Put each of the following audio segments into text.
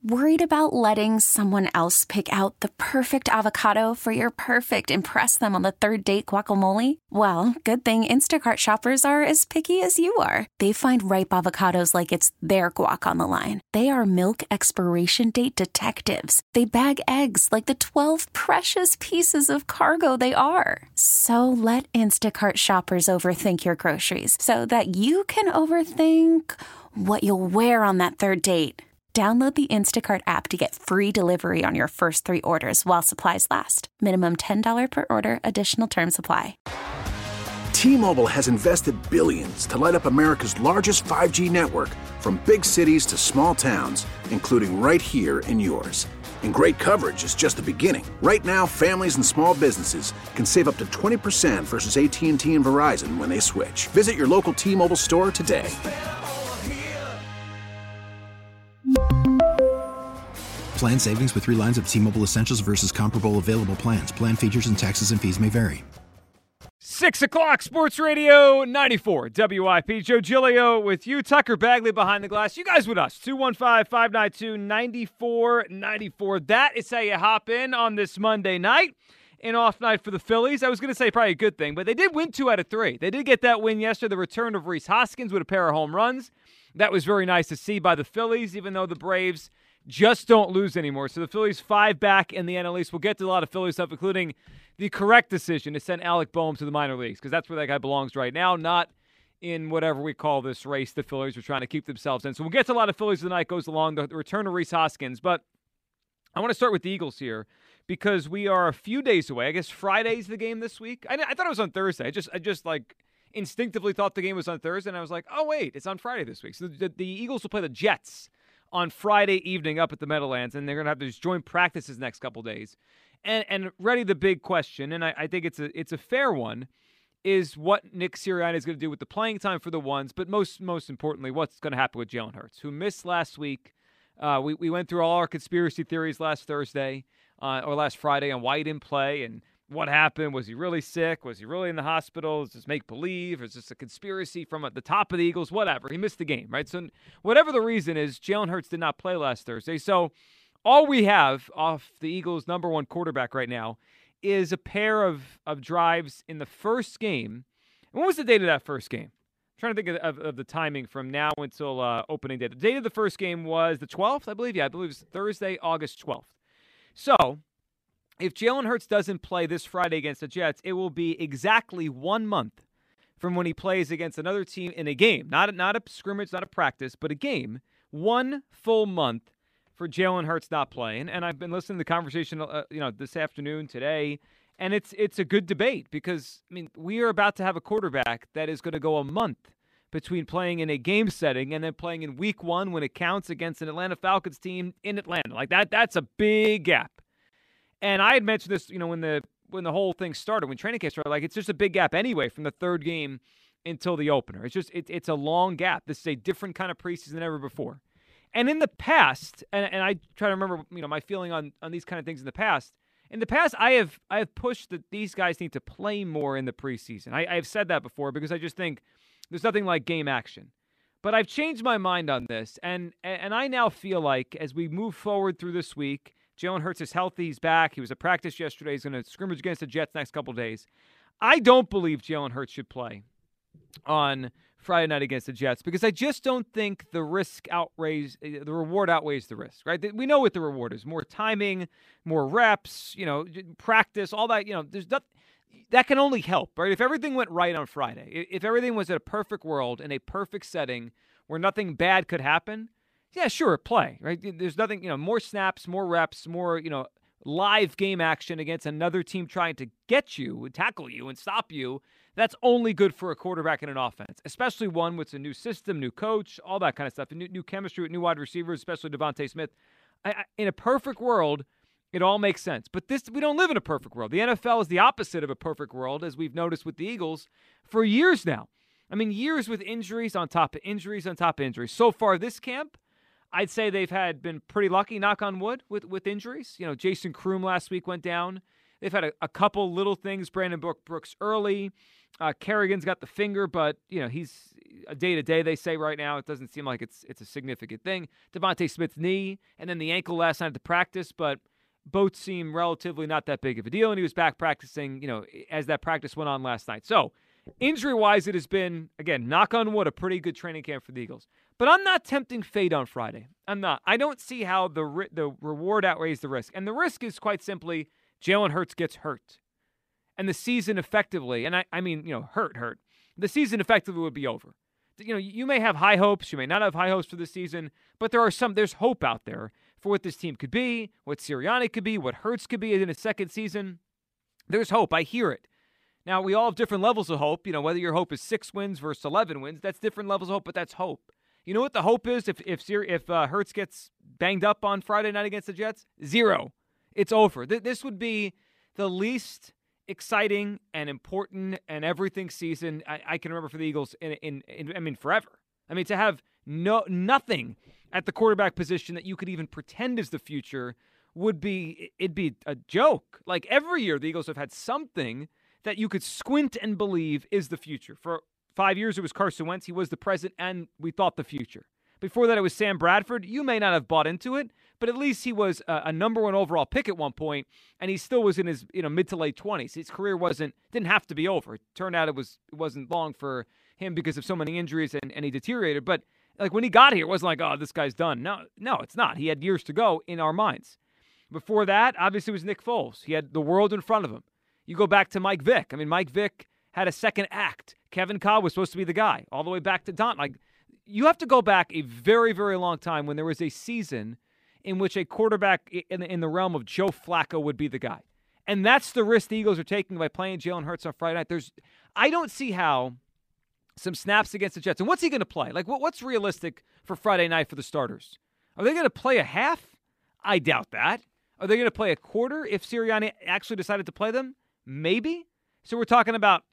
Worried about letting someone else pick out the perfect avocado for your perfect impress them on the third date guacamole? Well, good thing Instacart shoppers are as picky as you are. They find ripe avocados like it's their guac on the line. They are milk expiration date detectives. They bag eggs like the 12 precious pieces of cargo they are. So let Instacart shoppers overthink your groceries so that you can overthink what you'll wear on that third date. Download the Instacart app to get free delivery on your first 3 orders while supplies last. Minimum $10 per order. Additional terms apply. T-Mobile has invested billions to light up America's largest 5G network, from big cities to small towns, including right here in yours. And great coverage is just the beginning. Right now, families and small businesses can save up to 20% versus AT&T and Verizon when they switch. Visit your local T-Mobile store today. Plan savings with 3 lines of T-Mobile Essentials versus comparable available plans. Plan features and taxes and fees may vary. 6 o'clock, Sports Radio 94 WIP. Joe Giglio with you. Tucker Bagley behind the glass. You guys with us. 215-592-9494. That is how you hop in on this Monday night. An off night for the Phillies. I was going to say probably a good thing, but they did win 2 out of 3. They did get that win yesterday, the return of Rhys Hoskins with a pair of home runs. That was very nice to see by the Phillies, even though the Braves just don't lose anymore. So the Phillies 5 back in the NL East. We'll get to a lot of Phillies stuff, including the correct decision to send Alec Boehm to the minor leagues, because that's where that guy belongs right now, not in whatever we call this race the Phillies are trying to keep themselves in. So we'll get to a lot of Phillies as the night goes along, the return of Rhys Hoskins. But I want to start with the Eagles here, because we are a few days away. I guess Friday's the game this week. I thought it was on Thursday. I just like instinctively thought the game was on Thursday, and I was like, oh, wait, it's on Friday this week. So the Eagles will play the Jets on Friday evening up at the Meadowlands, and they're going to have these joint practices next couple days. And ready, the big question, and I think it's a fair one, is what Nick Sirianni is going to do with the playing time for the ones, but most importantly, what's going to happen with Jalen Hurts, who missed last week. We went through all our conspiracy theories last Thursday or last Friday on why he didn't play and what happened. Was he really sick? Was he really in the hospital? Is this make-believe? Is this a conspiracy from at the top of the Eagles? Whatever. He missed the game, right? So whatever the reason is, Jalen Hurts did not play last Thursday. So all we have off the Eagles' number 1 quarterback right now is a pair of drives in the first game. And what was the date of that first game? I'm trying to think of the timing from now until opening day. The date of the first game was the 12th, I believe. Yeah, I believe it was Thursday, August 12th. So if Jalen Hurts doesn't play this Friday against the Jets, it will be exactly 1 month from when he plays against another team in a game. Not a scrimmage, not a practice, but a game. 1 full month for Jalen Hurts not playing. And I've been listening to the conversation this afternoon, today, and it's a good debate, because, I mean, we are about to have a quarterback that is going to go a month between playing in a game setting and then playing in week 1 when it counts against an Atlanta Falcons team in Atlanta. Like that's a big gap. And I had mentioned this, when the whole thing started, when training camp started, like it's just a big gap anyway from the third game until the opener. It's just it's a long gap. This is a different kind of preseason than ever before. And in the past, and I try to remember, my feeling on these kind of things in the past. In the past, I have pushed that these guys need to play more in the preseason. I have said that before, because I just think there's nothing like game action. But I've changed my mind on this, and I now feel like as we move forward through this week, Jalen Hurts is healthy. He's back. He was at practice yesterday. He's going to scrimmage against the Jets next couple days. I don't believe Jalen Hurts should play on Friday night against the Jets, because I just don't think the reward outweighs the risk, right? We know what the reward is: more timing, more reps, practice, all that. There's not, that can only help, right? If everything went right on Friday, if everything was in a perfect world, in a perfect setting where nothing bad could happen, yeah, sure, play, right? There's nothing, more snaps, more reps, more, live game action against another team trying to get you, tackle you, and stop you. That's only good for a quarterback in an offense, especially one with a new system, new coach, all that kind of stuff, new chemistry with new wide receivers, especially Devontae Smith. In a perfect world, it all makes sense. But we don't live in a perfect world. The NFL is the opposite of a perfect world, as we've noticed with the Eagles for years now. I mean, years with injuries on top of injuries on top of injuries. So far this camp, I'd say they've been pretty lucky, knock on wood, with injuries. Jason Kroom last week went down. They've had a couple little things. Brandon Brooks early. Kerrigan's got the finger, but he's a day-to-day, they say right now. It doesn't seem like it's a significant thing. Devontae Smith's knee, and then the ankle last night at the practice, but both seem relatively not that big of a deal, and he was back practicing, as that practice went on last night. So, injury-wise, it has been, again, knock on wood, a pretty good training camp for the Eagles. But I'm not tempting fate on Friday. I'm not. I don't see how the reward outweighs the risk. And the risk is quite simply Jalen Hurts gets hurt. And the season effectively, and I mean, hurt. The season effectively would be over. You may have high hopes. You may not have high hopes for the season. But there's hope out there for what this team could be, what Sirianni could be, what Hurts could be in his second season. There's hope. I hear it. Now, we all have different levels of hope. Whether your hope is 6 wins versus 11 wins, that's different levels of hope, but that's hope. You know what the hope is if Hurts gets banged up on Friday night against the Jets? 0. It's over. This would be the least exciting and important and everything season I can remember for the Eagles in forever. I mean, to have nothing at the quarterback position that you could even pretend is the future it'd be a joke. Like every year the Eagles have had something that you could squint and believe is the future. For 5 years, it was Carson Wentz. He was the present, and we thought the future. Before that, it was Sam Bradford. You may not have bought into it, but at least he was a number 1 overall pick at one point, and he still was in his mid to late 20s. His career didn't have to be over. It turned out it wasn't long for him because of so many injuries, and he deteriorated. But like when he got here, it wasn't like, oh, this guy's done. No, it's not. He had years to go in our minds. Before that, obviously, it was Nick Foles. He had the world in front of him. You go back to Mike Vick. I mean, Mike Vick had a second act. Kevin Kolb was supposed to be the guy, all the way back to Don. Like, you have to go back a very, very long time when there was a season in which a quarterback in the realm of Joe Flacco would be the guy. And that's the risk the Eagles are taking by playing Jalen Hurts on Friday night. I don't see how some snaps against the Jets. And what's he going to play? Like, what's realistic for Friday night for the starters? Are they going to play a half? I doubt that. Are they going to play a quarter if Sirianni actually decided to play them? Maybe. So we're talking about,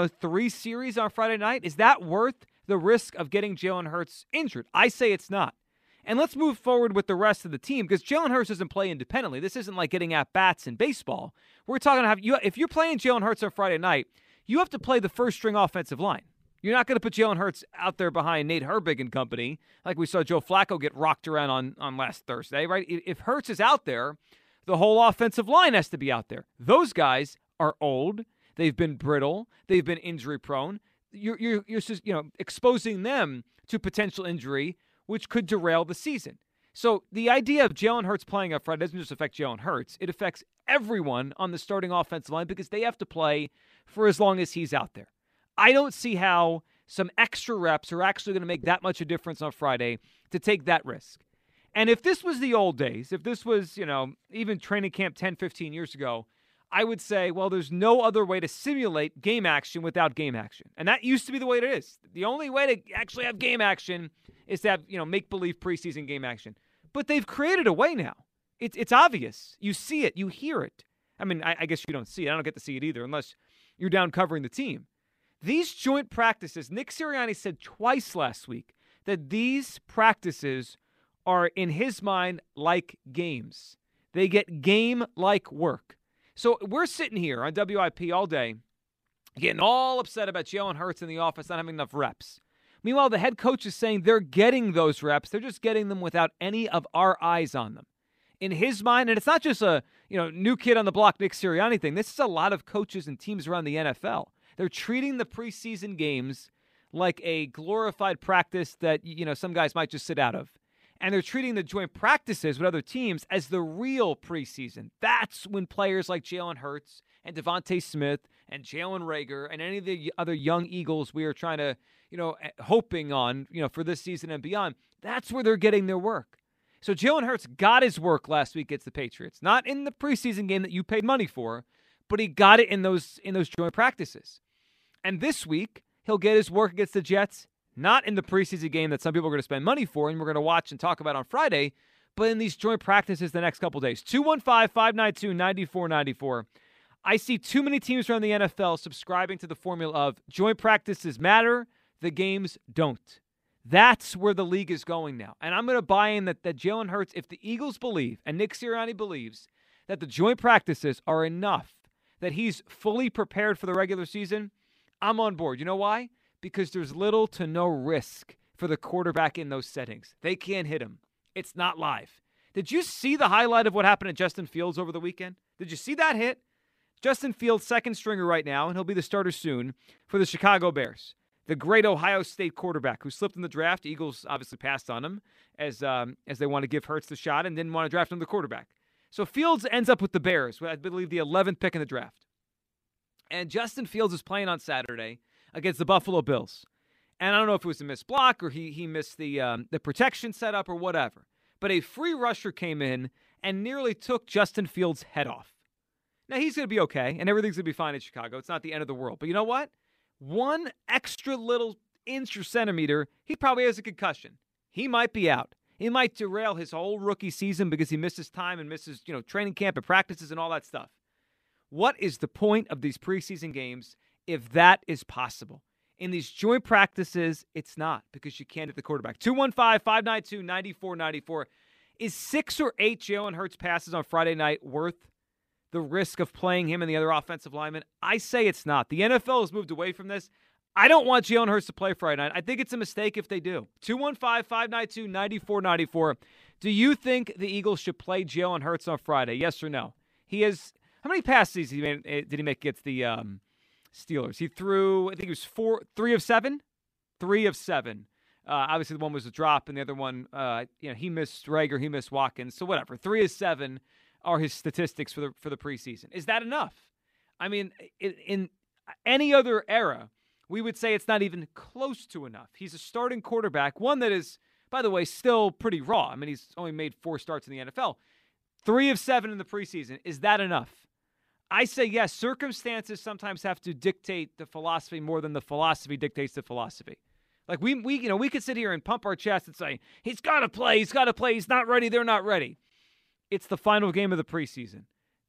3 series on Friday night. Is that worth the risk of getting Jalen Hurts injured? I say it's not. And let's move forward with the rest of the team because Jalen Hurts doesn't play independently. This isn't like getting at-bats in baseball. We're talking about if you're playing Jalen Hurts on Friday night, you have to play the first-string offensive line. You're not going to put Jalen Hurts out there behind Nate Herbig and company like we saw Joe Flacco get rocked around on last Thursday, right? If Hurts is out there, the whole offensive line has to be out there. Those guys are old. They've been brittle. They've been injury-prone. You're just, exposing them to potential injury, which could derail the season. So the idea of Jalen Hurts playing up front doesn't just affect Jalen Hurts. It affects everyone on the starting offensive line because they have to play for as long as he's out there. I don't see how some extra reps are actually going to make that much a difference on Friday to take that risk. And if this was the old days, if this was, even training camp 10, 15 years ago, I would say, well, there's no other way to simulate game action without game action. And that used to be the way it is. The only way to actually have game action is to have, make-believe preseason game action. But they've created a way now. It's obvious. You see it. You hear it. I mean, I guess you don't see it. I don't get to see it either unless you're down covering the team. These joint practices, Nick Sirianni said twice last week that these practices are, in his mind, like games. They get game-like work. So we're sitting here on WIP all day getting all upset about Jalen Hurts in the office not having enough reps. Meanwhile, the head coach is saying they're getting those reps. They're just getting them without any of our eyes on them. In his mind, and it's not just a new kid on the block, Nick Sirianni thing. This is a lot of coaches and teams around the NFL. They're treating the preseason games like a glorified practice that some guys might just sit out of. And they're treating the joint practices with other teams as the real preseason. That's when players like Jalen Hurts and Devontae Smith and Jalen Reagor and any of the other young Eagles we are trying to, hoping on, for this season and beyond, that's where they're getting their work. So Jalen Hurts got his work last week against the Patriots. Not in the preseason game that you paid money for, but he got it in those joint practices. And this week, he'll get his work against the Jets. Not in the preseason game that some people are going to spend money for and we're going to watch and talk about on Friday, but in these joint practices the next couple days. 215-592-9494. I see too many teams around the NFL subscribing to the formula of joint practices matter, the games don't. That's where the league is going now. And I'm going to buy in that Jalen Hurts, if the Eagles believe, and Nick Sirianni believes, that the joint practices are enough, that he's fully prepared for the regular season, I'm on board. You know why? Because there's little to no risk for the quarterback in those settings. They can't hit him. It's not live. Did you see the highlight of what happened to Justin Fields over the weekend? Did you see that hit? Justin Fields, second stringer right now, and he'll be the starter soon for the Chicago Bears. The great Ohio State quarterback who slipped in the draft. Eagles obviously passed on him as they want to give Hurts the shot and didn't want to draft him the quarterback. So Fields ends up with the Bears, I believe the 11th pick in the draft. And Justin Fields is playing on Saturday against the Buffalo Bills. And I don't know if it was a missed block or he missed the protection setup or whatever. But a free rusher came in and nearly took Justin Fields' head off. Now, he's going to be okay, and everything's going to be fine in Chicago. It's not the end of the world. But you know what? One extra little inch or centimeter, he probably has a concussion. He might be out. It might derail his whole rookie season because he misses time and misses, training camp and practices and all that stuff. What is the point of these preseason games if that is possible? In these joint practices, it's not because you can't hit the quarterback. 215-592-9494. Is 6 or 8 Jalen Hurts passes on Friday night worth the risk of playing him and the other offensive linemen? I say it's not. The NFL has moved away from this. I don't want Jalen Hurts to play Friday night. I think it's a mistake if they do. 215-592-9494. Do you think the Eagles should play Jalen Hurts on Friday? Yes or no? He has – how many passes did he make against the Steelers? He threw – I think it was 3 of 7? 3 of 7. Obviously, the one was a drop, and the other one, he missed Rager, he missed Watkins. So whatever. 3 of 7 are his statistics for the preseason. Is that enough? I mean, in any other era, we would say it's not even close to enough. He's a starting quarterback, one that is, by the way, still pretty raw. I mean, he's only made 4 starts in the NFL. 3 of 7 in the preseason. Is that enough? I say yes. Circumstances sometimes have to dictate the philosophy more than the philosophy dictates the philosophy. Like we could sit here and pump our chest and say, he's got to play, he's not ready, they're not ready. It's the final game of the preseason.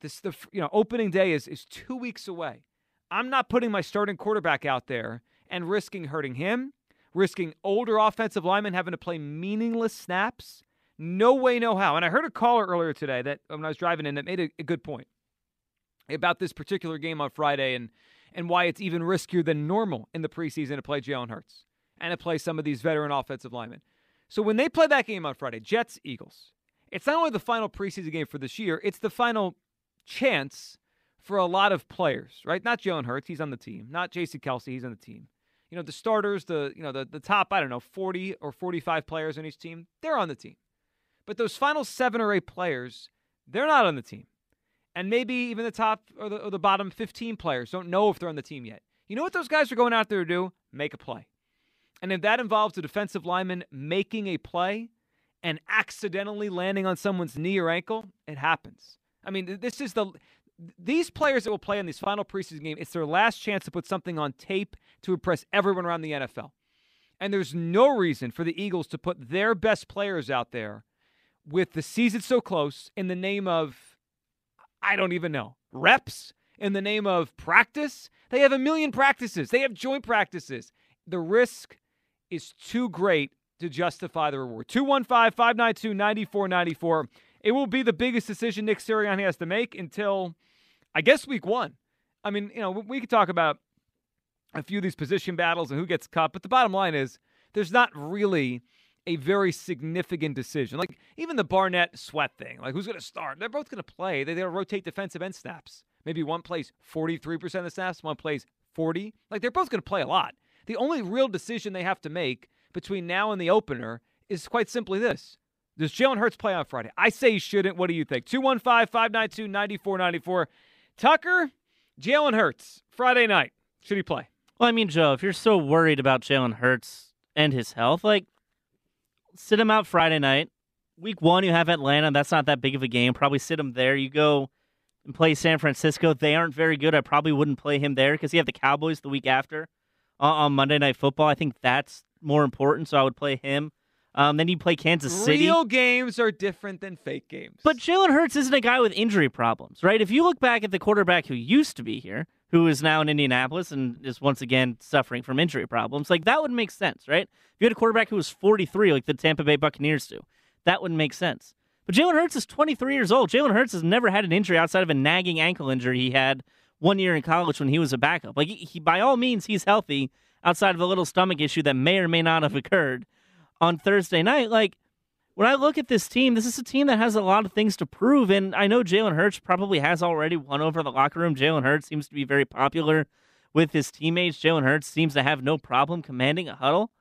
Opening day is 2 weeks away. I'm not putting my starting quarterback out there and risking hurting him, risking older offensive linemen having to play meaningless snaps. No way, no how. And I heard a caller earlier today that when I was driving in that made a good point about this particular game on Friday and why it's even riskier than normal in the preseason to play Jalen Hurts and to play some of these veteran offensive linemen. So when they play that game on Friday, Jets-Eagles, it's not only the final preseason game for this year, it's the final chance for a lot of players, right? Not Jalen Hurts, he's on the team. Not J.C. Kelsey, he's on the team. The starters, the top, 40 or 45 players on each team, they're on the team. But those final 7 or 8 players, they're not on the team. And maybe even the top or the bottom 15 players don't know if they're on the team yet. You know what those guys are going out there to do? Make a play. And if that involves a defensive lineman making a play and accidentally landing on someone's knee or ankle, it happens. I mean, these players that will play in these final preseason games, it's their last chance to put something on tape to impress everyone around the NFL. And there's no reason for the Eagles to put their best players out there with the season so close in the name of, I don't even know, reps, in the name of practice. They have 1 million practices. They have joint practices. The risk is too great to justify the reward. 215-592-9494. It will be the biggest decision Nick Sirianni has to make until, I guess, week 1. I mean, we could talk about a few of these position battles and who gets cut, but the bottom line is there's not really a very significant decision. Like, even the Barnett-Sweat thing, like, who's going to start? They're both going to play. They'll rotate defensive end snaps. Maybe one plays 43% of the snaps, one plays 40%. Like, they're both going to play a lot. The only real decision they have to make between now and the opener is quite simply this. Does Jalen Hurts play on Friday? I say he shouldn't. What do you think? 215-592-9494. Tucker, Jalen Hurts, Friday night. Should he play? Well, I mean, Joe, if you're so worried about Jalen Hurts and his health, sit him out Friday night. Week 1, you have Atlanta. That's not that big of a game. Probably sit him there. You go and play San Francisco. They aren't very good. I probably wouldn't play him there because you have the Cowboys the week after on Monday Night Football. I think that's more important, so I would play him. Then you play Kansas City. Real games are different than fake games. But Jalen Hurts isn't a guy with injury problems, right? If you look back at the quarterback who used to be here, who is now in Indianapolis and is once again suffering from injury problems, that would make sense, right? If you had a quarterback who was 43, like the Tampa Bay Buccaneers do, that wouldn't make sense. But Jalen Hurts is 23 years old. Jalen Hurts has never had an injury outside of a nagging ankle injury he had 1 year in college when he was a backup. Like, he by all means, he's healthy outside of a little stomach issue that may or may not have occurred on Thursday night. Like, when I look at this team, this is a team that has a lot of things to prove, and I know Jalen Hurts probably has already won over the locker room. Jalen Hurts seems to be very popular with his teammates. Jalen Hurts seems to have no problem commanding a huddle.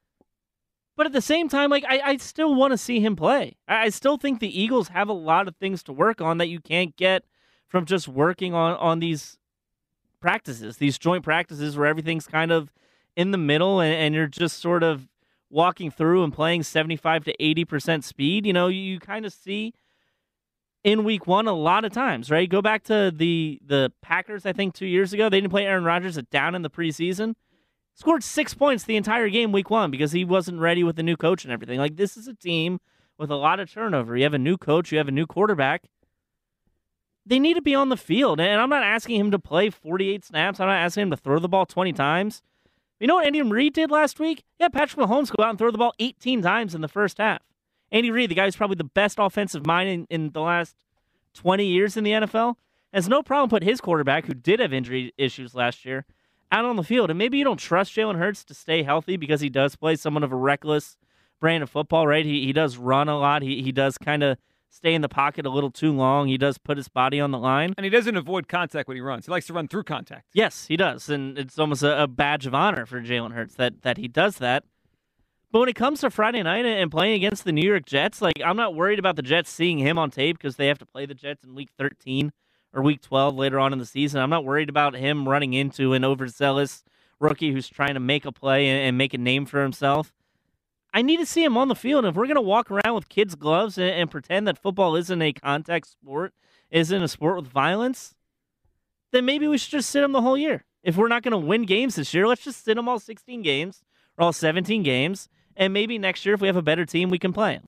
But at the same time, like, I still want to see him play. I still think the Eagles have a lot of things to work on that you can't get from just working on these practices, these joint practices where everything's kind of in the middle and you're just sort of walking through and playing 75 to 80% speed. You know, you kind of see in week one a lot of times, right? Go back to the Packers, I think 2 years ago. They didn't play Aaron Rodgers down in the preseason. Scored 6 points the entire game week one because he wasn't ready with the new coach and everything. Like, this is a team with a lot of turnover. You have a new coach. You have a new quarterback. They need to be on the field. And I'm not asking him to play 48 snaps. I'm not asking him to throw the ball 20 times. You know what Andy Reid did last week? Yeah, Patrick Mahomes go out and throw the ball 18 times in the first half. Andy Reid, the guy who's probably the best offensive mind in the last 20 years in the NFL, has no problem put his quarterback, who did have injury issues last year, out on the field. And maybe you don't trust Jalen Hurts to stay healthy because he does play somewhat of a reckless brand of football, right? He does run a lot. He does kind of stay in the pocket a little too long. He does put his body on the line. And he doesn't avoid contact when he runs. He likes to run through contact. Yes, he does. And it's almost a badge of honor for Jalen Hurts that he does that. But when it comes to Friday night and playing against the New York Jets, like, I'm not worried about the Jets seeing him on tape because they have to play the Jets in Week 13 or Week 12 later on in the season. I'm not worried about him running into an overzealous rookie who's trying to make a play and make a name for himself. I need to see him on the field. If we're going to walk around with kids' gloves and pretend that football isn't a contact sport, isn't a sport with violence, then maybe we should just sit him the whole year. If we're not going to win games this year, let's just sit him all 16 games or all 17 games. And maybe next year, if we have a better team, we can play him.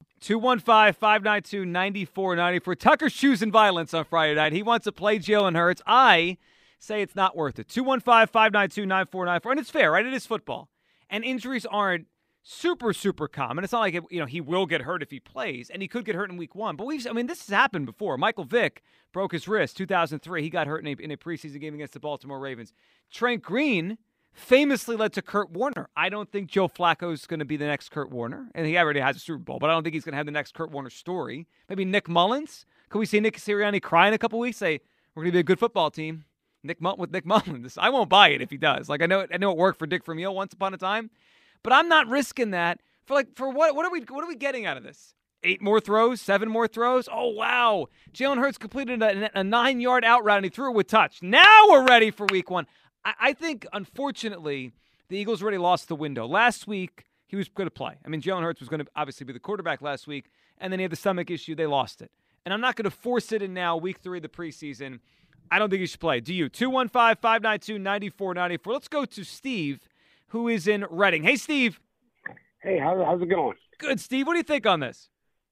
215-592-9494. Tucker's choosing violence on Friday night. He wants to play Jalen Hurts. I say it's not worth it. 215-592-9494. And it's fair, right? It is football. And injuries aren't super, super common. It's not like, he will get hurt if he plays, and he could get hurt in week one. But this has happened before. Michael Vick broke his wrist, 2003. He got hurt in a preseason game against the Baltimore Ravens. Trent Green famously led to Kurt Warner. I don't think Joe Flacco's going to be the next Kurt Warner, and he already has a Super Bowl, but I don't think he's going to have the next Kurt Warner story. Maybe Nick Mullins? Could we see Nick Sirianni cry in a couple weeks, say, we're going to be a good football team? With Nick Mullins. I won't buy it if he does. Like, I know it worked for Dick Vermeil once upon a time, but I'm not risking that for what? What are we getting out of this? 8 more throws, 7 more throws. Oh, wow. Jalen Hurts completed a 9-yard out route, and he threw it with touch. Now we're ready for week one. I think, unfortunately, the Eagles already lost the window. Last week, he was going to play. I mean, Jalen Hurts was going to obviously be the quarterback last week, and then he had the stomach issue. They lost it. And I'm not going to force it in now, week 3 of the preseason. I don't think he should play. Do you? 215-592-9494. Let's go to Steve, who is in Reading. Hey, Steve. Hey, how's it going? Good, Steve. What do you think on this?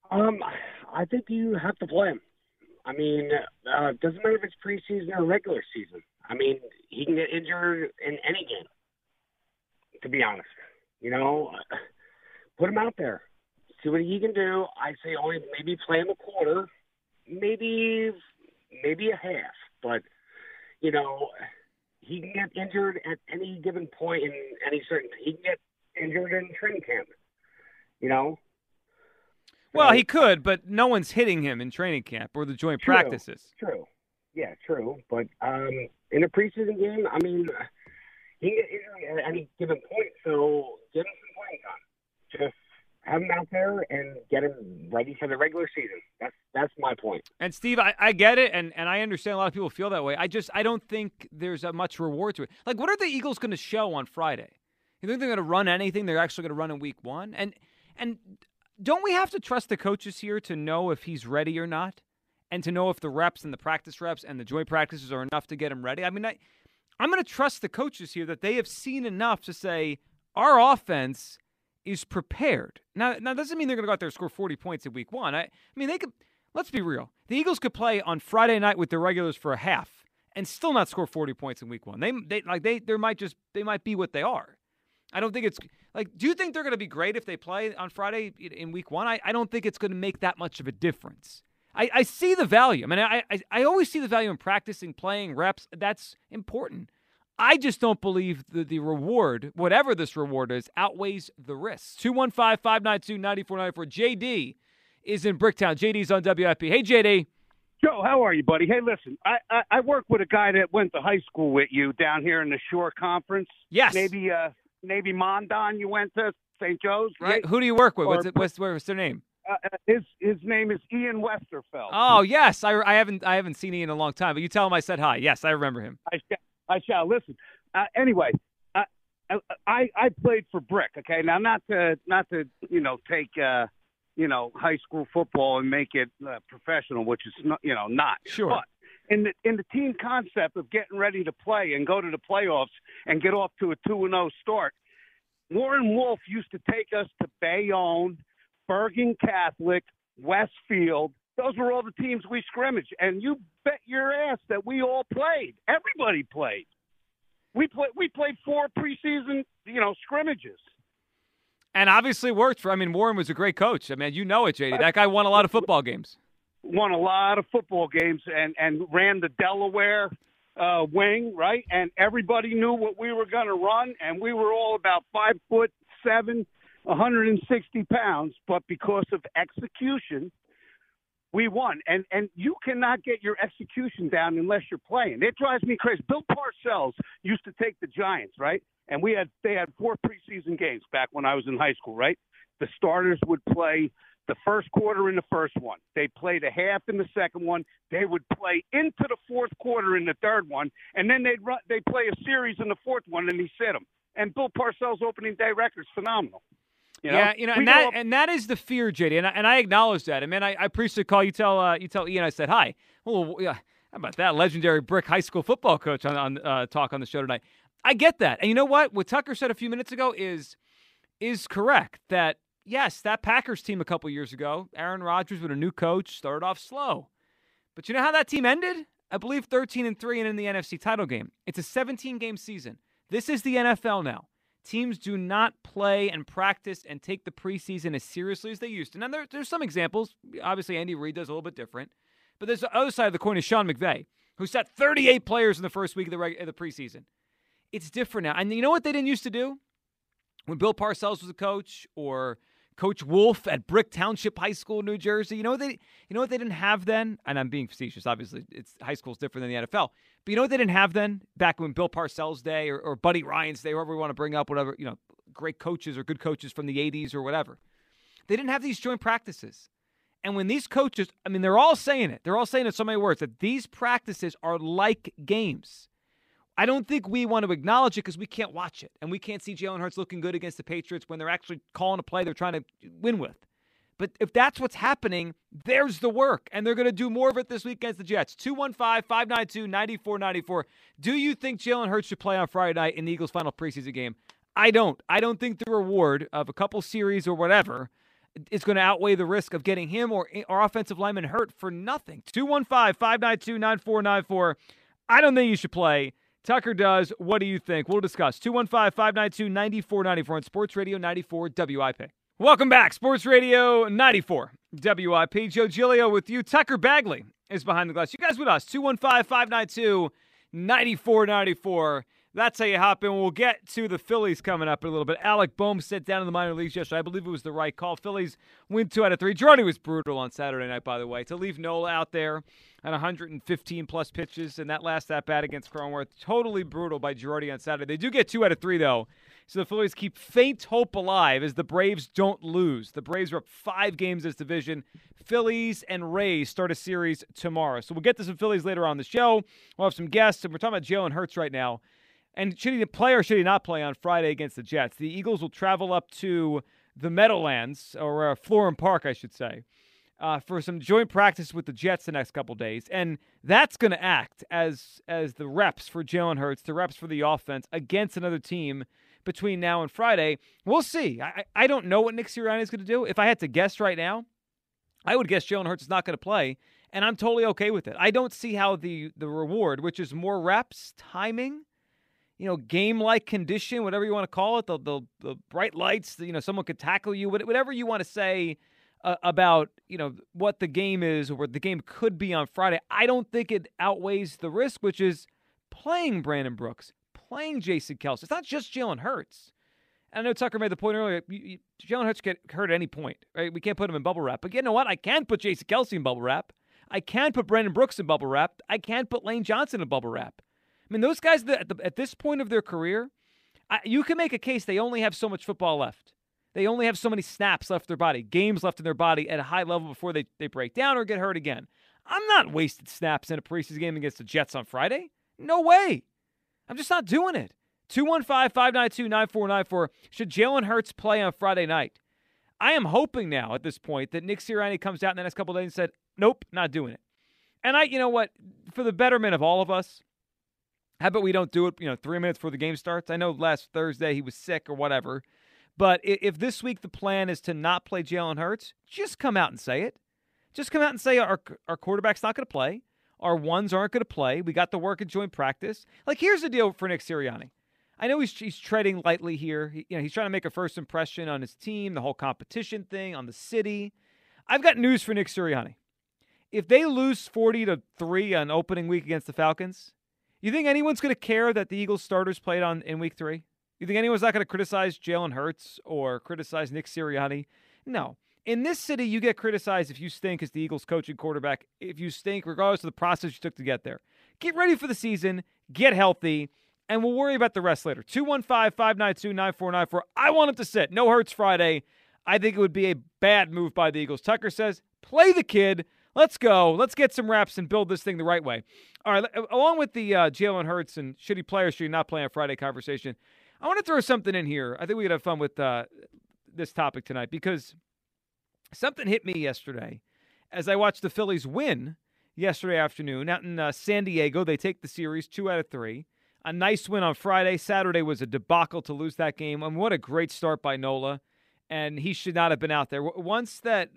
I think you have to play him. I mean, doesn't matter if it's preseason or regular season. I mean, he can get injured in any game, to be honest. Put him out there. See what he can do. I say only maybe play him a quarter, maybe a half. But, he can get injured at any given point in any certain – he can get injured in training camp, Well, he could, but no one's hitting him in training camp or the joint practices. True. Yeah, true. But in a preseason game, I mean, he can get injured at any given point, so get him some playing time. Just have him out there and get him ready for the regular season. That's my point. And, Steve, I get it, and I understand a lot of people feel that way. I don't think there's much reward to it. Like, what are the Eagles going to show on Friday? You think they're going to run anything they're actually going to run in week one? And don't we have to trust the coaches here to know if he's ready or not? And to know if the reps and the practice reps and the joint practices are enough to get him ready? I mean, I'm going to trust the coaches here that they have seen enough to say, our offense is prepared. Now doesn't mean they're going to go out there and score 40 points in week one. I mean, they could. Let's be real. The Eagles could play on Friday night with their regulars for a half and still not score 40 points in week one. They might be what they are. I don't think it's like. Do you think they're going to be great if they play on Friday in week one? I don't think it's going to make that much of a difference. I see the value. I mean, I always see the value in practicing, playing, reps. That's important. I just don't believe the reward, whatever this reward is, outweighs the risks. 215-592-9494. JD is in Bricktown. JD's on WIP. Hey, JD. Joe, how are you, buddy? Hey, listen, I work with a guy that went to high school with you down here in the Shore Conference. Yes. Maybe Mondon you went to, St. Joe's, right? Yeah, who do you work with? What's their name? His name is Ian Westerfeld. Oh, yes. I haven't seen Ian in a long time, but you tell him I said hi. Yes, I remember him. I shall. Listen. Anyway, I played for Brick. Okay, now not to take high school football and make it professional, which is not sure. But in the team concept of getting ready to play and go to the playoffs and get off to a 2-0 start, Warren Wolf used to take us to Bayonne, Bergen Catholic, Westfield. Those were all the teams we scrimmaged, and you bet your ass that we all played. Everybody played. We played 4 preseason, scrimmages. And obviously worked for. I mean, Warren was a great coach. I mean, you know it, JD. That guy won a lot of football games. Won a lot of football games and ran the Delaware wing, right? And everybody knew what we were going to run, and we were all about 5'7", 160 pounds. But because of execution, we won. And you cannot get your execution down unless you're playing. It drives me crazy. Bill Parcells used to take the Giants, right? And they had 4 preseason games back when I was in high school, right? The starters would play the first quarter in the first one. They played a half in the second one. They would play into the fourth quarter in the third one, and then they'd play a series in the fourth one, and he sit them. And Bill Parcells' opening day record's phenomenal. Yeah, and that is the fear, JD, and I acknowledge that. I mean, I appreciate the call. You tell Ian I said hi. Well, yeah, how about that? Legendary Brick high school football coach on talk on the show tonight. I get that, and you know what Tucker said a few minutes ago is correct. That yes, that Packers team a couple years ago, Aaron Rodgers with a new coach started off slow, but you know how that team ended? I believe 13-3 and in the NFC title game. It's a 17-game season. This is the NFL now. Teams do not play and practice and take the preseason as seriously as they used to. Now, there's some examples. Obviously, Andy Reid does a little bit different. But there's the other side of the coin is Sean McVay, who sat 38 players in the first week of the preseason. It's different now. And you know what they didn't used to do? When Bill Parcells was a coach or Coach Wolf at Brick Township High School, New Jersey, you know what they didn't have then? And I'm being facetious. Obviously, high school is different than the NFL. But you know what they didn't have then? Back when Bill Parcells' day or Buddy Ryan's day, whoever we want to bring up, whatever, great coaches or good coaches from the 80s or whatever. They didn't have these joint practices. And when these coaches, I mean, they're all saying it. They're all saying it in so many words that these practices are like games. I don't think we want to acknowledge it because we can't watch it. And we can't see Jalen Hurts looking good against the Patriots when they're actually calling a play they're trying to win with. But if that's what's happening, there's the work. And they're going to do more of it this week against the Jets. 215-592-9494. Do you think Jalen Hurts should play on Friday night in the Eagles' final preseason game? I don't. I don't think the reward of a couple series or whatever is going to outweigh the risk of getting him or offensive lineman hurt for nothing. 215-592-9494. I don't think you should play. Tucker does. What do you think? We'll discuss. 215-592-9494 on Sports Radio 94 WIP. Welcome back. Sports Radio 94 WIP. Joe Giglio with you. Tucker Bagley is behind the glass. You guys with us. 215-592-9494. That's how you hop in. We'll get to the Phillies coming up in a little bit. Alec Bohm sat down in the minor leagues yesterday. I believe it was the right call. Phillies win 2 out of 3. Girardi was brutal on Saturday night, by the way. To leave Nola out there at 115-plus pitches in that last at-bat against Cronenworth, totally brutal by Girardi on Saturday. They do get 2 out of 3, though. So the Phillies keep faint hope alive as the Braves don't lose. The Braves are up 5 games this division. Phillies and Rays start a series tomorrow. So we'll get to some Phillies later on the show. We'll have some guests, and we're talking about Jalen Hurts right now. And should he play or should he not play on Friday against the Jets? The Eagles will travel up to the Meadowlands, or Florham Park, I should say, for some joint practice with the Jets the next couple days. And that's going to act as the reps for Jalen Hurts, the reps for the offense against another team between now and Friday. We'll see. I don't know what Nick Sirianni is going to do. If I had to guess right now, I would guess Jalen Hurts is not going to play, and I'm totally okay with it. I don't see how the reward, which is more reps, timing, game-like condition, whatever you want to call it, the bright lights, someone could tackle you, whatever you want to say about, what the game is or what the game could be on Friday, I don't think it outweighs the risk, which is playing Brandon Brooks, playing Jason Kelce. It's not just Jalen Hurts. And I know Tucker made the point earlier, Jalen Hurts get hurt at any point, right? We can't put him in bubble wrap. But you know what? I can put Jason Kelce in bubble wrap. I can put Brandon Brooks in bubble wrap. I can put Lane Johnson in bubble wrap. I mean, those guys at this point of their career, you can make a case they only have so much football left. They only have so many snaps left in their body, games left in their body at a high level before they break down or get hurt again. I'm not wasting snaps in a preseason game against the Jets on Friday. No way. I'm just not doing it. 215-592-9494. Should Jalen Hurts play on Friday night? I am hoping now at this point that Nick Sirianni comes out in the next couple of days and said, nope, not doing it. And you know what? For the betterment of all of us, how about we don't do it, 3 minutes before the game starts? I know last Thursday he was sick or whatever. But if this week the plan is to not play Jalen Hurts, just come out and say it. Just come out and say our quarterback's not going to play. Our ones aren't going to play. We got to work in joint practice. Like, here's the deal for Nick Sirianni. I know he's treading lightly here. He's trying to make a first impression on his team, the whole competition thing, on the city. I've got news for Nick Sirianni. If they lose 40-3 on opening week against the Falcons, you think anyone's going to care that the Eagles starters played in week 3? You think anyone's not going to criticize Jalen Hurts or criticize Nick Sirianni? No. In this city, you get criticized if you stink as the Eagles coaching quarterback, if you stink, regardless of the process you took to get there. Get ready for the season, get healthy, and we'll worry about the rest later. 215-592-9494. I want him to sit. No Hurts Friday. I think it would be a bad move by the Eagles. Tucker says, play the kid. Let's go. Let's get some reps and build this thing the right way. All right, along with the Jalen Hurts and should he play or should he not play on Friday conversation, I want to throw something in here. I think we could have fun with this topic tonight because something hit me yesterday as I watched the Phillies win yesterday afternoon out in San Diego. They take the series 2 out of 3. A nice win on Friday. Saturday was a debacle to lose that game. What a great start by Nola, and he should not have been out there. Once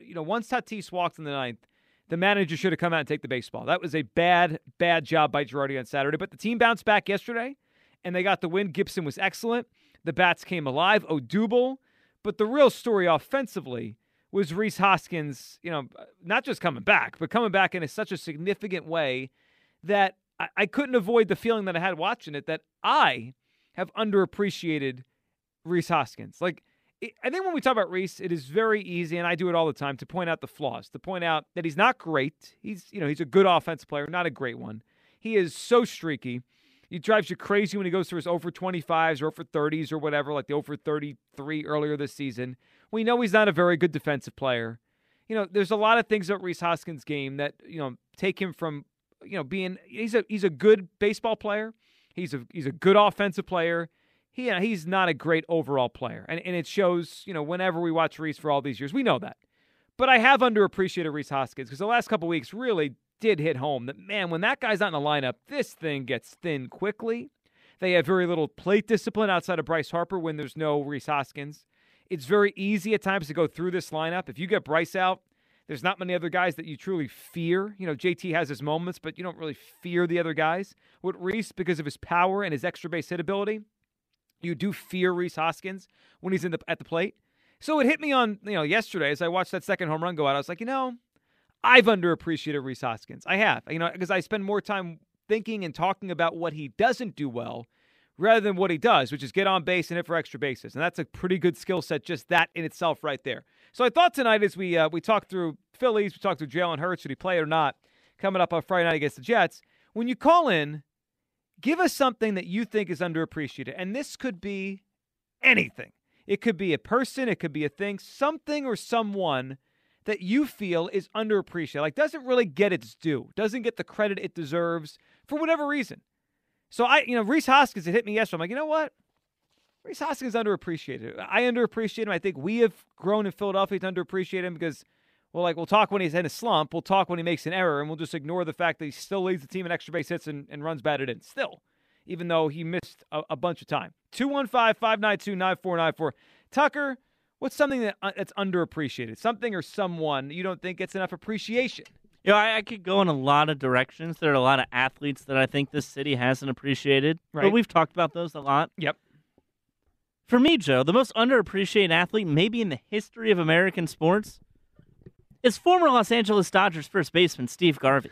Tatis walked in the ninth, the manager should have come out and take the baseball. That was a bad job by Girardi on Saturday. But the team bounced back yesterday, and they got the win. Gibson was excellent. The bats came alive. Odubel. But the real story offensively was Rhys Hoskins, not just coming back, but coming back in such a significant way that I couldn't avoid the feeling that I had watching it that I have underappreciated Rhys Hoskins. I think when we talk about Rhys, it is very easy, and I do it all the time, to point out the flaws, to point out that he's not great. He's a good offensive player, not a great one. He is so streaky. He drives you crazy when he goes through his over 25s or over 30s or whatever, like the over 33 earlier this season. We know he's not a very good defensive player. There's a lot of things about Rhys Hoskins' game that, take him from, being he's a good baseball player. He's a good offensive player. He's not a great overall player. And it shows, whenever we watch Rhys for all these years, we know that. But I have underappreciated Rhys Hoskins because the last couple weeks really did hit home that, man, when that guy's not in the lineup, this thing gets thin quickly. They have very little plate discipline outside of Bryce Harper when there's no Rhys Hoskins. It's very easy at times to go through this lineup. If you get Bryce out, there's not many other guys that you truly fear. JT has his moments, but you don't really fear the other guys. With Rhys, because of his power and his extra base hit ability, you do fear Rhys Hoskins when he's at the plate. So it hit me on, yesterday as I watched that second home run go out. I was like, I've underappreciated Rhys Hoskins. I have, because I spend more time thinking and talking about what he doesn't do well rather than what he does, which is get on base and hit for extra bases. And that's a pretty good skill set, just that in itself right there. So I thought tonight as we talked through Phillies, we talked through Jalen Hurts, should he play it or not, coming up on Friday night against the Jets, when you call in, give us something that you think is underappreciated. And this could be anything. It could be a person, it could be a thing, something or someone that you feel is underappreciated, doesn't really get its due, doesn't get the credit it deserves for whatever reason. So Rhys Hoskins, it hit me yesterday. I'm like, you know what? Rhys Hoskins is underappreciated. I underappreciate him. I think we have grown in Philadelphia to underappreciate him because, we'll talk when he's in a slump, we'll talk when he makes an error, and we'll just ignore the fact that he still leads the team in extra base hits and runs batted in. Still, even though he missed a bunch of time. 215-592-9494. Tucker, what's something that's underappreciated? Something or someone you don't think gets enough appreciation? I could go in a lot of directions. There are a lot of athletes that I think this city hasn't appreciated. Right. But we've talked about those a lot. Yep. For me, Joe, the most underappreciated athlete maybe in the history of American sports, is former Los Angeles Dodgers first baseman Steve Garvey.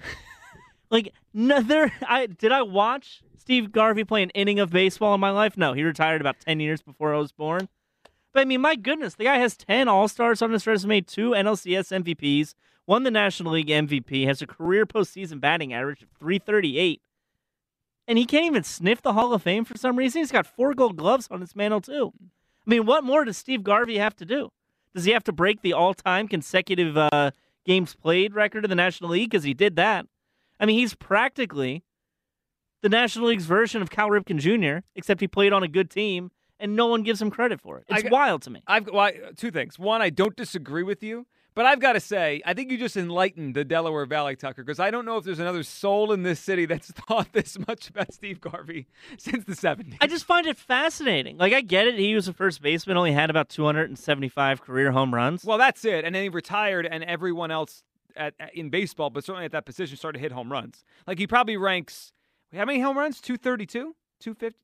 Did I watch Steve Garvey play an inning of baseball in my life? No, he retired about 10 years before I was born. But I mean, my goodness, the guy has 10 All-Stars on his resume, 2 NLCS MVPs, won the National League MVP, has a career postseason batting average of .338. And he can't even sniff the Hall of Fame for some reason. He's got 4 Gold Gloves on his mantle, too. I mean, what more does Steve Garvey have to do? Does he have to break the all-time consecutive games played record of the National League? Because he did that. I mean, he's practically the National League's version of Cal Ripken Jr., except he played on a good team, and no one gives him credit for it. It's wild to me. Two things. One, I don't disagree with you. But I've got to say, I think you just enlightened the Delaware Valley, Tucker, because I don't know if there's another soul in this city that's thought this much about Steve Garvey since the 70s. I just find it fascinating. I get it. He was a first baseman, only had about 275 career home runs. Well, that's it. And then he retired, and everyone else in baseball, but certainly at that position, started to hit home runs. He probably ranks, how many home runs? 232? 250?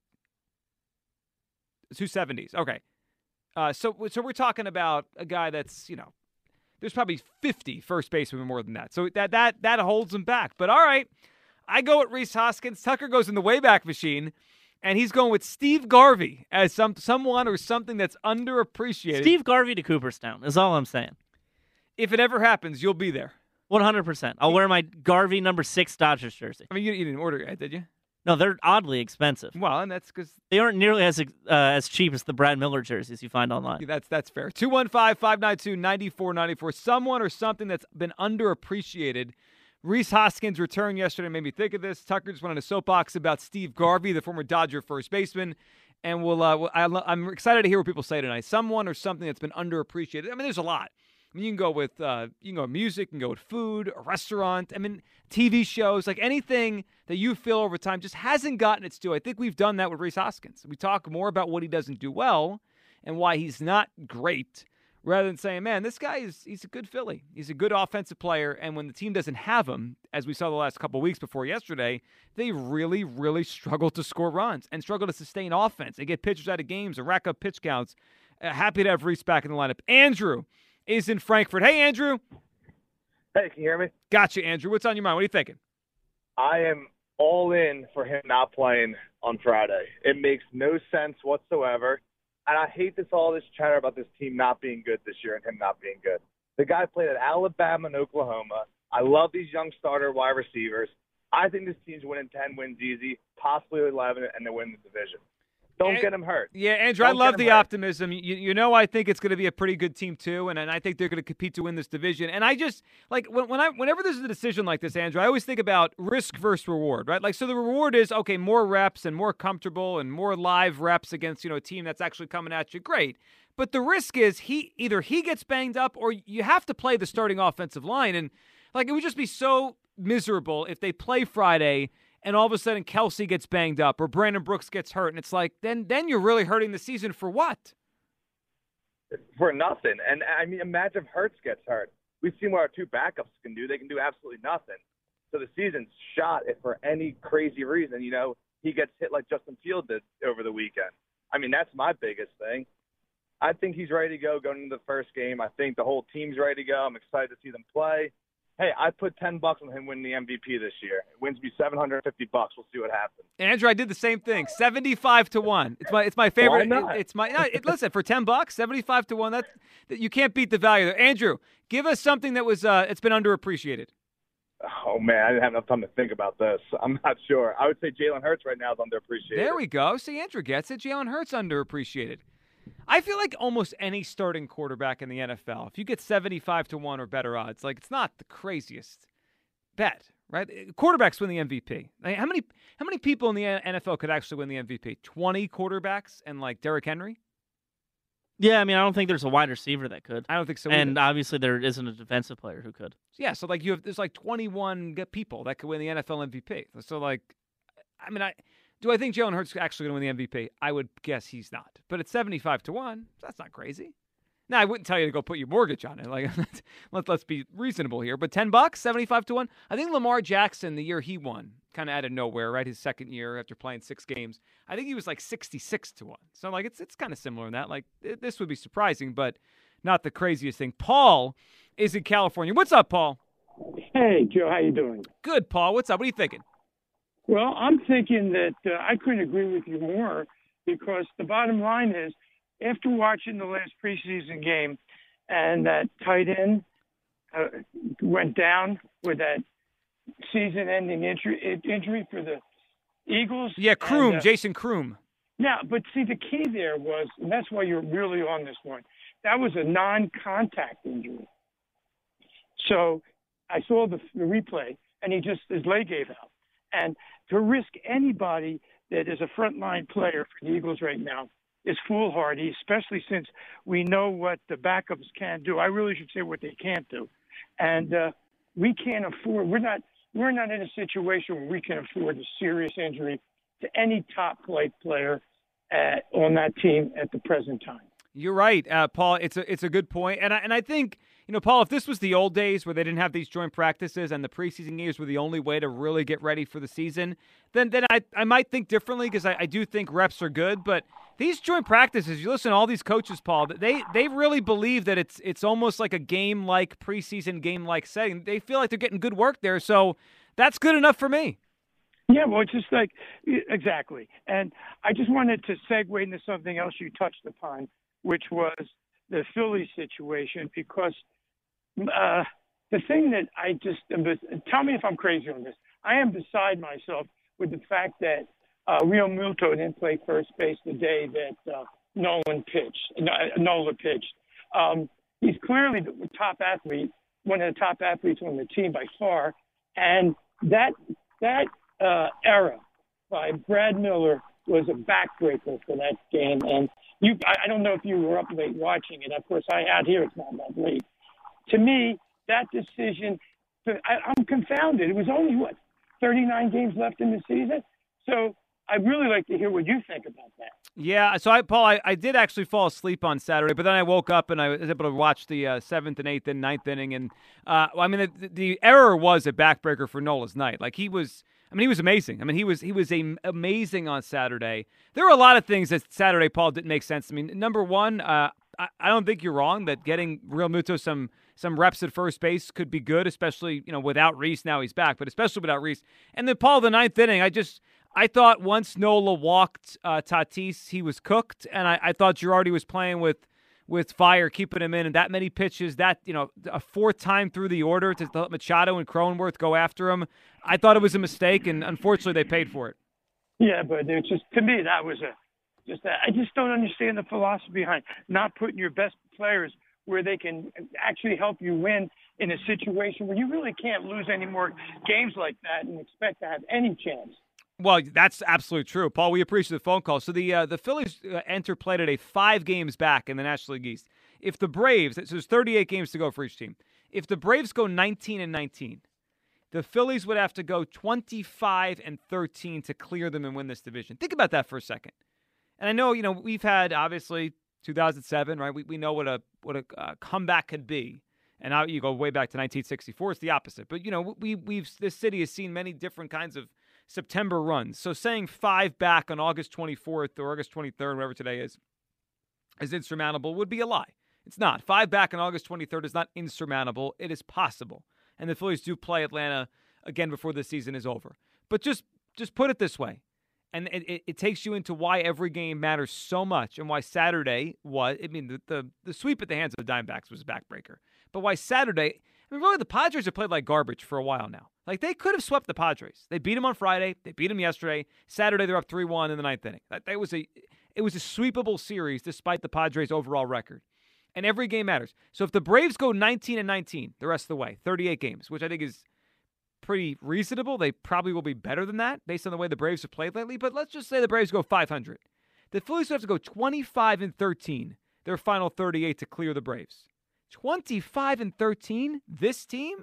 270s. Okay. So we're talking about a guy that's, there's probably 50 first basemen more than that. So that holds him back. But all right, I go with Rhys Hoskins. Tucker goes in the Wayback Machine, and he's going with Steve Garvey as someone or something that's underappreciated. Steve Garvey to Cooperstown is all I'm saying. If it ever happens, you'll be there. 100%. I'll wear my Garvey number 6 Dodgers jersey. I mean, you didn't order it, did you? No, they're oddly expensive. Well, and that's because they aren't nearly as cheap as the Brad Miller jerseys you find online. That's fair. 215-592-9494. Someone or something that's been underappreciated. Rhys Hoskins' return yesterday made me think of this. Tucker just went on a soapbox about Steve Garvey, the former Dodger first baseman. And I'm excited to hear what people say tonight. Someone or something that's been underappreciated. I mean, there's a lot. I mean, you can go with music, you can go with food, a restaurant. I mean, TV shows, anything that you feel over time just hasn't gotten its due. I think we've done that with Rhys Hoskins. We talk more about what he doesn't do well and why he's not great, rather than saying, man, this guy he's a good Philly. He's a good offensive player, and when the team doesn't have him, as we saw the last couple of weeks before yesterday, they really, really struggle to score runs and struggle to sustain offense. They get pitchers out of games and rack up pitch counts. Happy to have Rhys back in the lineup. Andrew is in Frankfurt. Hey, Andrew. Hey, can you hear me? Gotcha, Andrew. What's on your mind? What are you thinking? I am all in for him not playing on Friday. It makes no sense whatsoever. And I hate all this chatter about this team not being good this year and him not being good. The guy played at Alabama and Oklahoma. I love these young starter wide receivers. I think this team's winning 10 wins easy, possibly 11, and they win the division. Don't get him hurt. Yeah, Andrew, I love the optimism. I think it's going to be a pretty good team, too, and I think they're going to compete to win this division. And I just, whenever there's a decision like this, Andrew, I always think about risk versus reward, right? So the reward is, okay, more reps and more comfortable and more live reps against, a team that's actually coming at you. Great. But the risk is either he gets banged up or you have to play the starting offensive line. And, it would just be so miserable if they play Friday and all of a sudden Kelsey gets banged up or Brandon Brooks gets hurt. And it's then you're really hurting the season for what? For nothing. And, I mean, imagine if Hurts gets hurt. We've seen what our 2 backups can do. They can do absolutely nothing. So the season's shot if for any crazy reason, he gets hit like Justin Fields did over the weekend. I mean, that's my biggest thing. I think he's ready to go going into the first game. I think the whole team's ready to go. I'm excited to see them play. Hey, I put $10 on him winning the MVP this year. It wins me $750. We'll see what happens. Andrew, I did the same thing. 75-1. It's my favorite. Why not? Listen, for $10, 75-1. That you can't beat the value there. Andrew, give us something that was it's been underappreciated. Oh man, I didn't have enough time to think about this. I'm not sure. I would say Jalen Hurts right now is underappreciated. There we go. See, Andrew gets it. Jalen Hurts underappreciated. I feel like almost any starting quarterback in the NFL, if you get 75-1 or better odds, it's not the craziest bet, right? Quarterbacks win the MVP. How many people in the NFL could actually win the MVP? 20 quarterbacks and Derrick Henry? Yeah, I mean, I don't think there's a wide receiver that could. I don't think so and either. Obviously there isn't a defensive player who could. Yeah, so there's 21 people that could win the NFL MVP. So do I think Jalen Hurts is actually going to win the MVP? I would guess he's not. But it's 75-1. That's not crazy. Now, I wouldn't tell you to go put your mortgage on it. Let's be reasonable here. But $10, 75-1. I think Lamar Jackson, the year he won, kind of out of nowhere, right? His second year after playing 6 games. I think he was 66-1. So it's kind of similar in that. This would be surprising, but not the craziest thing. Paul is in California. What's up, Paul? Hey, Joe, how you doing? Good, Paul. What's up? What are you thinking? Well, I'm thinking that I couldn't agree with you more, because the bottom line is, after watching the last preseason game and that tight end went down with that season-ending injury for the Eagles. Yeah, Kroom, Jason Kroom. Yeah, but see, the key there was, and that's why you're really on this one, that was a non-contact injury. So I saw the replay, and his leg gave out. And to risk anybody that is a frontline player for the Eagles right now is foolhardy, especially since we know what the backups can do. I really should say what they can't do. And we can't afford, we're not in a situation where we can afford a serious injury to any top flight player on that team at the present time. You're right, Paul. It's a good point, and I think, Paul, if this was the old days where they didn't have these joint practices and the preseason games were the only way to really get ready for the season, then I might think differently, because I do think reps are good. But these joint practices, you listen to all these coaches, Paul, they really believe that it's almost like a game-like preseason game-like setting. They feel like they're getting good work there, so that's good enough for me. Yeah, well, it's just like exactly. And I just wanted to segue into something else you touched upon, which was the Philly situation, because the thing that I just tell me if I'm crazy on this. I am beside myself with the fact that Real Muto didn't play first base the day that Nola pitched. He's clearly the top athlete, one of the top athletes on the team by far, and that error by Brad Miller was a backbreaker for that game. And I don't know if you were up late watching it. Of course, out here it's not that late. To me, that decision, I'm confounded. It was only, 39 games left in the season? So I'd really like to hear what you think about that. Yeah, so Paul, I did actually fall asleep on Saturday, but then I woke up and I was able to watch the 7th and 8th and 9th inning. And, the error was a backbreaker for Nola's night. Like, he was amazing. He was amazing on Saturday. There were a lot of things that Saturday, Paul, didn't make sense. Number one, I don't think you're wrong that getting Real Muto some reps at first base could be good, especially, without Reese. Now he's back, but especially without Reese. And then, Paul, the 9th inning, I thought once Nola walked Tatis, he was cooked, and I thought Girardi was playing with fire, keeping him in, and that many pitches, that, a fourth time through the order to let Machado and Cronenworth go after him. I thought it was a mistake, and unfortunately they paid for it. Yeah, but it's just, to me, that was I just don't understand the philosophy behind not putting your best players where they can actually help you win in a situation where you really can't lose any more games like that and expect to have any chance. Well, that's absolutely true. Paul, we appreciate the phone call. So the Phillies enter play today 5 games back in the National League East. If the Braves, so there's 38 games to go for each team. If the Braves go 19-19, the Phillies would have to go 25-13 to clear them and win this division. Think about that for a second. And I know, we've had, obviously, 2007, right? We know what a comeback could be. And now you go way back to 1964, it's the opposite. But, this city has seen many different kinds of September runs. So saying 5 back on August 24th or August 23rd, whatever today is insurmountable would be a lie. It's not. 5 back on August 23rd is not insurmountable. It is possible. And the Phillies do play Atlanta again before the season is over. But just put it this way. And it takes you into why every game matters so much and why Saturday was, the sweep at the hands of the Diamondbacks was a backbreaker. But why Saturday, really the Padres have played like garbage for a while now. Like, they could have swept the Padres. They beat them on Friday. They beat them yesterday. Saturday, they're up 3-1 in the 9th inning. It was a sweepable series despite the Padres' overall record. And every game matters. So if the Braves go 19-19 the rest of the way, 38 games, which I think is pretty reasonable. They probably will be better than that based on the way the Braves have played lately. But let's just say the Braves go 500. The Phillies would have to go 25-13 their final 38 to clear the Braves. 25-13, this team?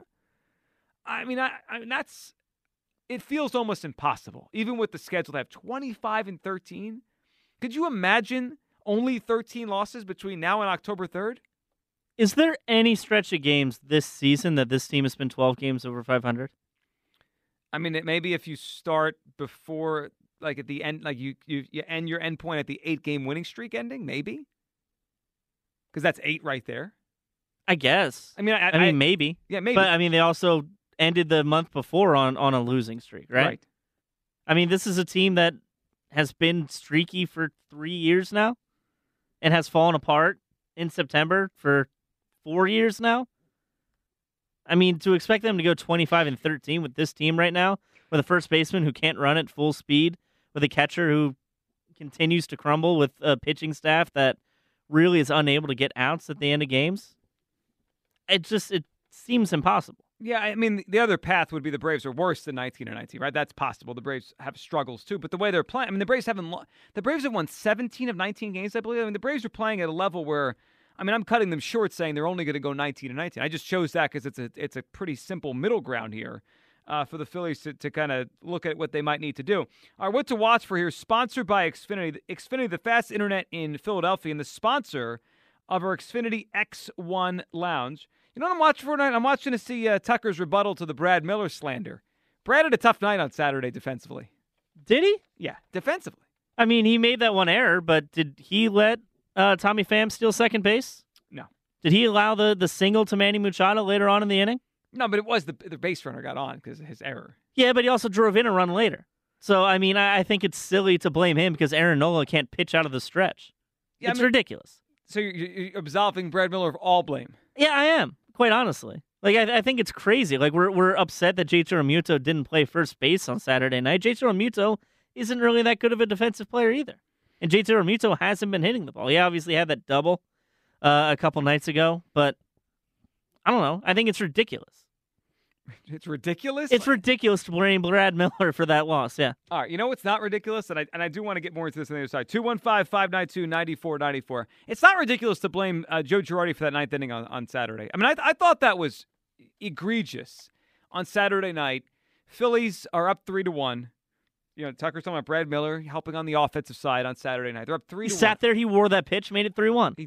That's, it feels almost impossible. Even with the schedule to have 25-13. Could you imagine only 13 losses between now and October 3rd? Is there any stretch of games this season that this team has been 12 games over 500? Maybe if you start before, like at the end, like you end your end point at the 8-game winning streak ending, maybe. Because that's 8 right there. I guess. I mean, I mean, maybe. Yeah, maybe. But, I mean, they also ended the month before on a losing streak, right? I mean, this is a team that has been streaky for 3 years now and has fallen apart in September for 4 years now. I mean, to expect them to go 25-13 with this team right now, with a first baseman who can't run at full speed, with a catcher who continues to crumble, with a pitching staff that really is unable to get outs at the end of games, it seems impossible. Yeah, I mean, the other path would be the Braves are worse than 19-19, right? That's possible. The Braves have struggles too, but the way they're playing, I mean, the Braves have won 17 of 19 games, I believe. I mean, the Braves are playing at a level where, I mean, I'm cutting them short saying they're only going to go 19-19. I just chose that because it's a pretty simple middle ground here for the Phillies to kind of look at what they might need to do. All right, what to watch for here, sponsored by Xfinity. Xfinity, the fast internet in Philadelphia, and the sponsor of our Xfinity X1 Lounge. You know what I'm watching for tonight? I'm watching to see Tucker's rebuttal to the Brad Miller slander. Brad had a tough night on Saturday defensively. Did he? Yeah, defensively. I mean, he made that one error, but did he let Tommy Pham steal second base? No. Did he allow the single to Manny Machado later on in the inning? No, but it was the base runner got on because of his error. Yeah, but he also drove in a run later. So, I mean, I think it's silly to blame him because Aaron Nola can't pitch out of the stretch. Yeah, it's ridiculous. So you're absolving Brad Miller of all blame? Yeah, I am. Quite honestly. Like, I think it's crazy. Like, we're upset that JT Realmuto didn't play first base on Saturday night. JT Realmuto isn't really that good of a defensive player either. And JT Realmuto hasn't been hitting the ball. He obviously had that double a couple nights ago, but I don't know. I think it's ridiculous. It's ridiculous? It's ridiculous to blame Brad Miller for that loss, yeah. All right, you know what's not ridiculous? And I do want to get more into this on the other side. 215-592-9494. It's not ridiculous to blame Joe Girardi for that ninth inning on Saturday. I mean, I thought that was egregious on Saturday night. Phillies are up 3-1. You know, Tucker's talking about Brad Miller helping on the offensive side on Saturday night. They're up 3-1. He sat there, he wore that pitch, made it 3-1.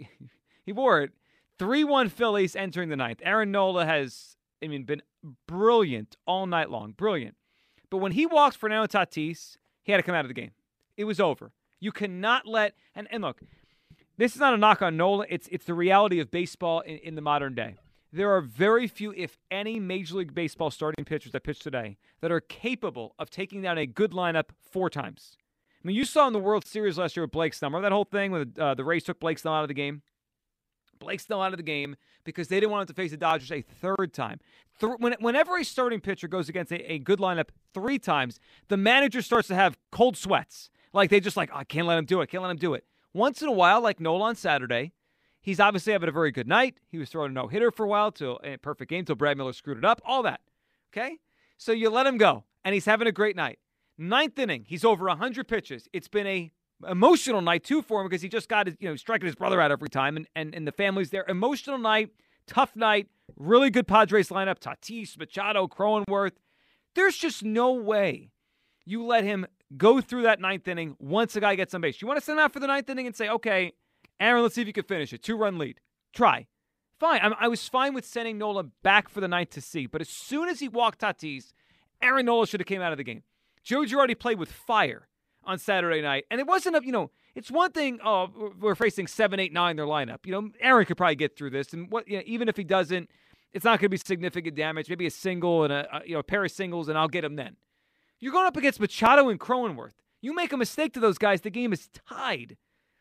He wore it. 3-1 Phillies entering the ninth. Aaron Nola has, been brilliant all night long. Brilliant. But when he walks Fernando Tatis, he had to come out of the game. It was over. You cannot let – and look, this is not a knock on Nola. It's the reality of baseball in the modern day. There are very few, if any, Major League Baseball starting pitchers that pitch today that are capable of taking down a good lineup 4 times. I mean, you saw in the World Series last year with Blake Snell. Remember that whole thing when the Rays took Blake Snell out of the game? Blake Snell out of the game because they didn't want him to face the Dodgers a 3rd time. Whenever a starting pitcher goes against a good lineup 3 times, the manager starts to have cold sweats. Like, they just I can't let him do it. Once in a while, like Nola on Saturday, he's obviously having a very good night. He was throwing a no-hitter for a while, till a perfect game, till Brad Miller screwed it up, all that. Okay? So you let him go, and he's having a great night. 9th inning, he's over 100 pitches. It's been a emotional night, too, for him because he just got striking his brother out every time, and the family's there. Emotional night, tough night, really good Padres lineup, Tatis, Machado, Cronenworth. There's just no way you let him go through that 9th inning once a guy gets on base. You want to send him out for the 9th inning and say, okay, Aaron, let's see if you can finish it. 2-run lead. Try. Fine. I was fine with sending Nola back for the 9th to see, but as soon as he walked Tatis, Aaron Nola should have came out of the game. Joe Girardi played with fire on Saturday night, and it wasn't it's one thing, we're facing 7, 8, 9 their lineup. Aaron could probably get through this, and even if he doesn't, it's not going to be significant damage. Maybe a single and a pair of singles, and I'll get him then. You're going up against Machado and Cronenworth. You make a mistake to those guys, the game is tied.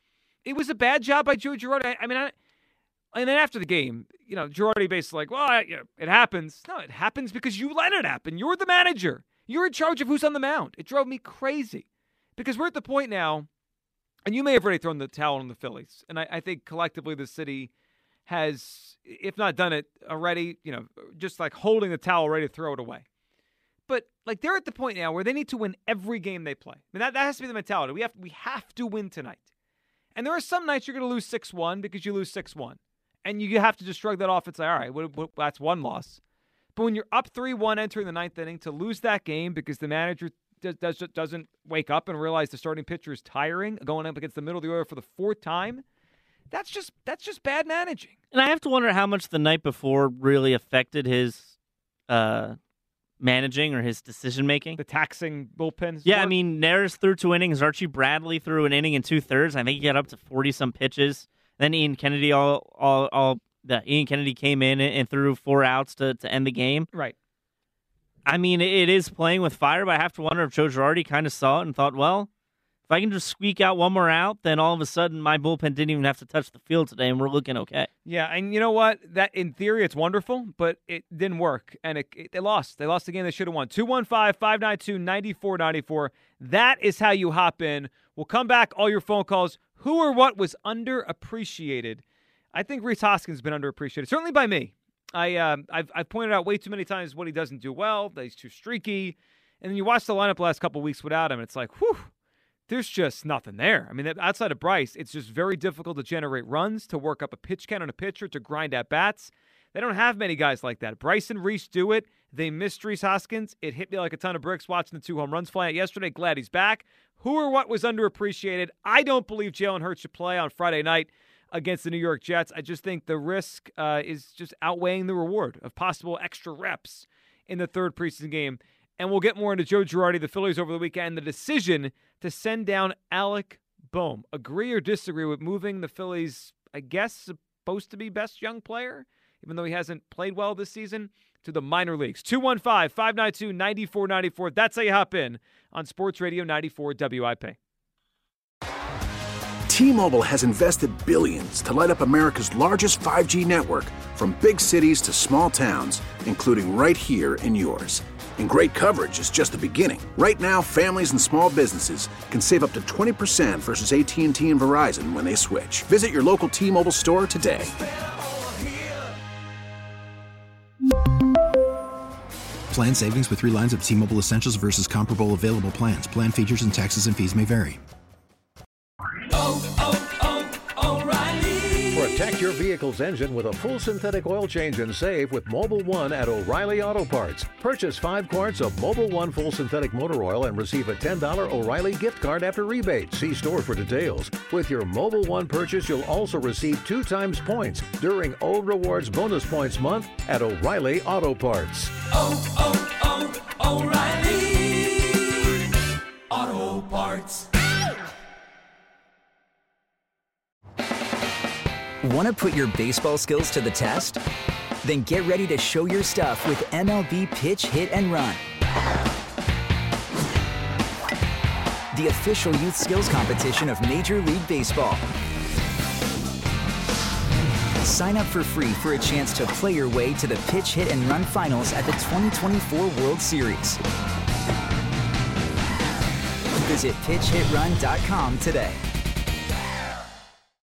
It was a bad job by Joe Girardi. And then after the game, Girardi basically it happens. No, it happens because you let it happen. You're the manager. You're in charge of who's on the mound. It drove me crazy because we're at the point now, and you may have already thrown the towel on the Phillies. And I think collectively the city has, if not done it already, just like holding the towel ready to throw it away. But they're at the point now where they need to win every game they play. I mean, that has to be the mentality. We have to win tonight. And there are some nights you're going to lose 6-1 because you lose 6-1. And you have to just shrug that off and say, all right, that's one loss. But when you're up 3-1 entering the 9th inning, to lose that game because the manager doesn't wake up and realize the starting pitcher is tiring, going up against the middle of the order for the 4th time, that's just bad managing. And I have to wonder how much the night before really affected his managing or his decision-making. The taxing bullpens? Yeah, Neris threw 2 innings. Archie Bradley threw an inning and 2/3. I think he got up to 40-some pitches. Then Ian Kennedy Ian Kennedy came in and threw 4 outs to end the game. Right. I mean, it is playing with fire, but I have to wonder if Joe Girardi kind of saw it and thought, well, if I can just squeak out one more out, then all of a sudden my bullpen didn't even have to touch the field today, and we're looking okay. Yeah, and you know what? That in theory it's wonderful, but it didn't work, and they lost. They lost the game they should have won. 215-592-9494. That is how you hop in. We'll come back. All your phone calls. Who or what was underappreciated? I think Rhys Hoskins has been underappreciated, certainly by me. I've pointed out way too many times what he doesn't do well, that he's too streaky. And then you watch the lineup the last couple of weeks without him, and it's like, whew, there's just nothing there. I mean, outside of Bryce, it's just very difficult to generate runs, to work up a pitch count on a pitcher, to grind at bats. They don't have many guys like that. Bryce and Rhys do it. They missed Rhys Hoskins. It hit me like a ton of bricks watching the 2 home runs fly out yesterday. Glad he's back. Who or what was underappreciated? I don't believe Jalen Hurts should play on Friday night against the New York Jets. I just think the risk is just outweighing the reward of possible extra reps in the third preseason game. And we'll get more into Joe Girardi, the Phillies over the weekend, the decision to send down Alec Bohm. Agree or disagree with moving the Phillies, I guess, supposed to be best young player, even though he hasn't played well this season, to the minor leagues. 215-592-9494. That's how you hop in on Sports Radio 94 WIP. T-Mobile has invested billions to light up America's largest 5G network, from big cities to small towns, including right here in yours. And great coverage is just the beginning. Right now, families and small businesses can save up to 20% versus AT&T and Verizon when they switch. Visit your local T-Mobile store today. Plan savings with 3 lines of T-Mobile Essentials versus comparable available plans. Plan features and taxes and fees may vary. Protect your vehicle's engine with a full synthetic oil change and save with Mobil 1 at O'Reilly Auto Parts. Purchase 5 quarts of Mobil 1 full synthetic motor oil and receive a $10 O'Reilly gift card after rebate. See store for details. With your Mobil 1 purchase, you'll also receive 2 times points during O Rewards Bonus Points Month at O'Reilly Auto Parts. O'Reilly Auto Parts. Want to put your baseball skills to the test? Then get ready to show your stuff with MLB Pitch, Hit, and Run. The official youth skills competition of Major League Baseball. Sign up for free for a chance to play your way to the Pitch, Hit, and Run finals at the 2024 World Series. Visit PitchHitRun.com today.